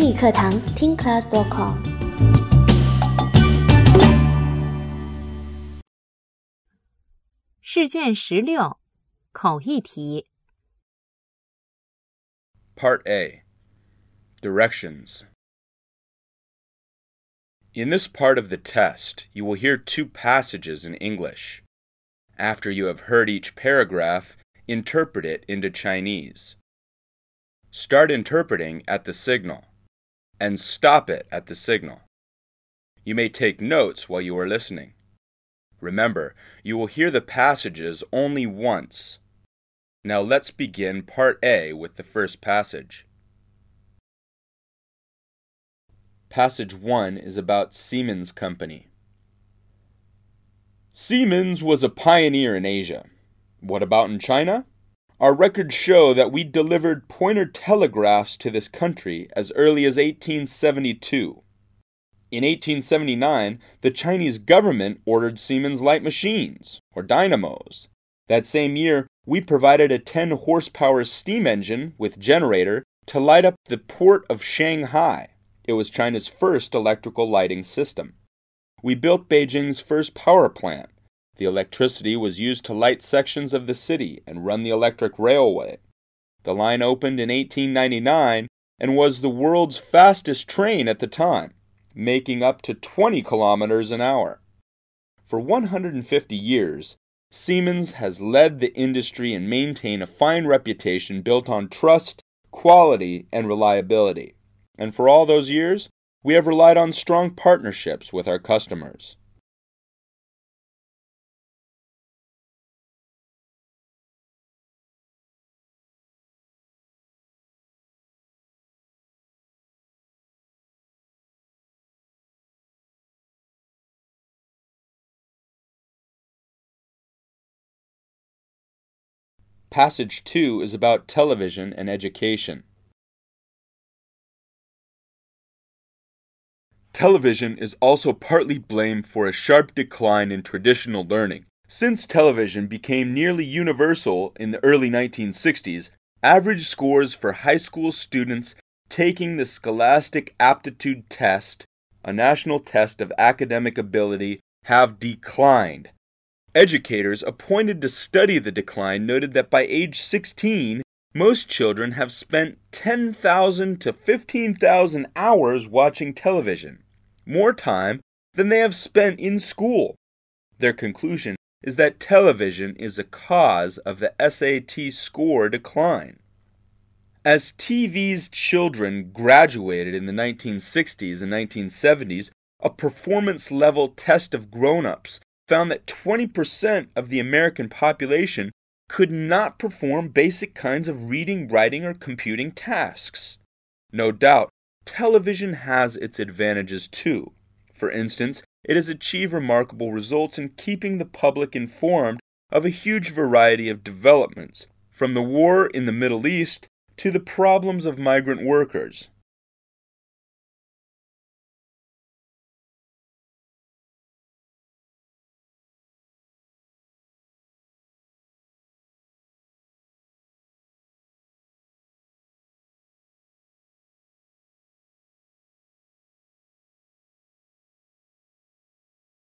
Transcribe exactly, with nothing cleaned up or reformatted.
英语课堂听 class dot com。 试卷十六，口译题。 Part A. Directions. In this part of the test, you will hear two passages in English. After you have heard each paragraph, interpret it into Chinese. Start interpreting at the signal, and stop it at the signal. You may take notes while you are listening. Remember, you will hear the passages only once. Now let's begin Part A with the first passage. Passage one is about Siemens Company. Siemens was a pioneer in Asia. What about in China? Our records show that we delivered pointer telegraphs to this country as early as eighteen seventy-two. In eighteen seventy-nine, the Chinese government ordered Siemens light machines, or dynamos. That same year, we provided a ten horsepower steam engine with generator to light up the port of Shanghai. It was China's first electrical lighting system. We built Beijing's first power plant. The electricity was used to light sections of the city and run the electric railway. The line opened in eighteen ninety-nine and was the world's fastest train at the time, making up to twenty kilometers an hour. For one hundred fifty years, Siemens has led the industry and maintained a fine reputation built on trust, quality, and reliability. And for all those years, we have relied on strong partnerships with our customers. Passage two is about television and education. Television is also partly blamed for a sharp decline in traditional learning. Since television became nearly universal in the early nineteen sixties, average scores for high school students taking the Scholastic Aptitude Test, a national test of academic ability, have declined. Educators appointed to study the decline noted that by age sixteen, most children have spent ten thousand to fifteen thousand hours watching television, more time than they have spent in school. Their conclusion is that television is a cause of the S A T score decline. As T V's children graduated in the nineteen sixties and nineteen seventies, a performance-level test of grown-ups found that twenty percent of the American population could not perform basic kinds of reading, writing, or computing tasks. No doubt, television has its advantages too. For instance, it has achieved remarkable results in keeping the public informed of a huge variety of developments, from the war in the Middle East to the problems of migrant workers.